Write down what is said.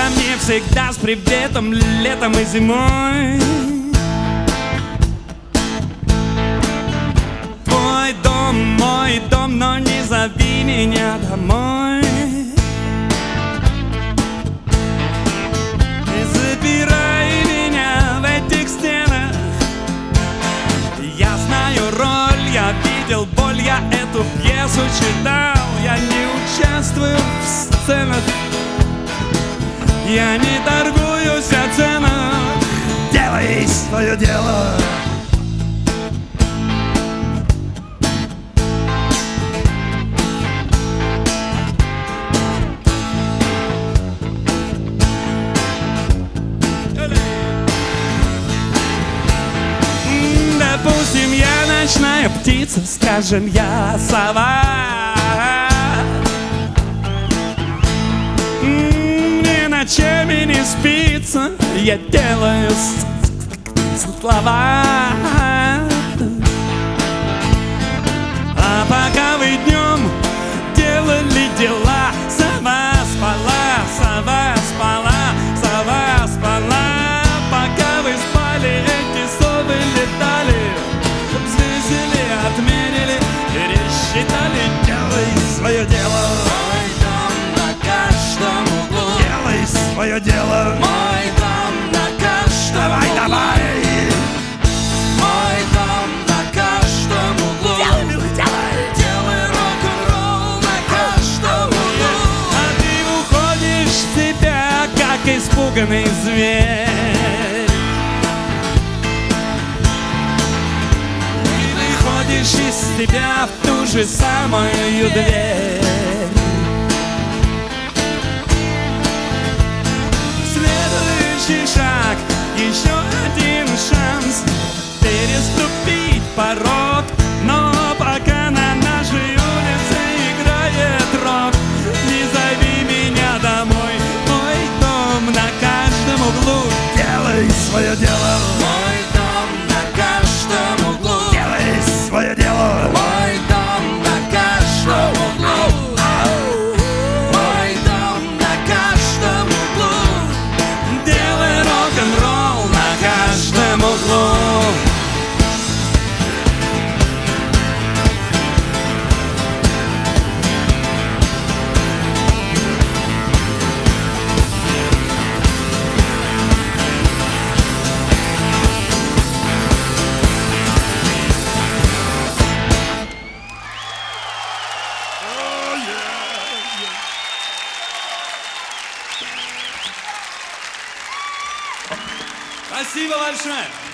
ко мне всегда с приветом летом и зимой. Твой дом, мой дом, но не зови меня домой. Не запирай меня в этих стенах. Я знаю роль, я видел боль, я эту пьесу читал. Я не участвую в сценах, я не торгуюсь о ценах. Делай свое дело. Допустим, я ночная птица, скажем, я сова. Мне ночами не спится, я делаю слова. А пока вы днем делали дела, сова спала, сова спала, сова спала. Пока вы спали, эти совы летали, взвесили, отмерили, пересчитали. Делай свое дело. Мой дом на каждом углу. Делай свое дело. Мой дом на каждом Давай, углу. давай. Мой дом на каждом углу. Делай, милый, делай. Делай рок-н-ролл на каждом углу. А ты уходишь в себя, как испуганный зверь. И выходишь из себя в ту же самую дверь. Следующий шаг, еще один шанс переступить порог. Но пока на нашей улице играет рок, не зови меня домой. Мой дом на каждом углу. Делай свое дело. Мой дом на каждом углу. Делай свое дело. Мой дом на каждом углу. Мой дом на каждом углу. Делай рок-н-ролл на каждом углу. Спасибо большое.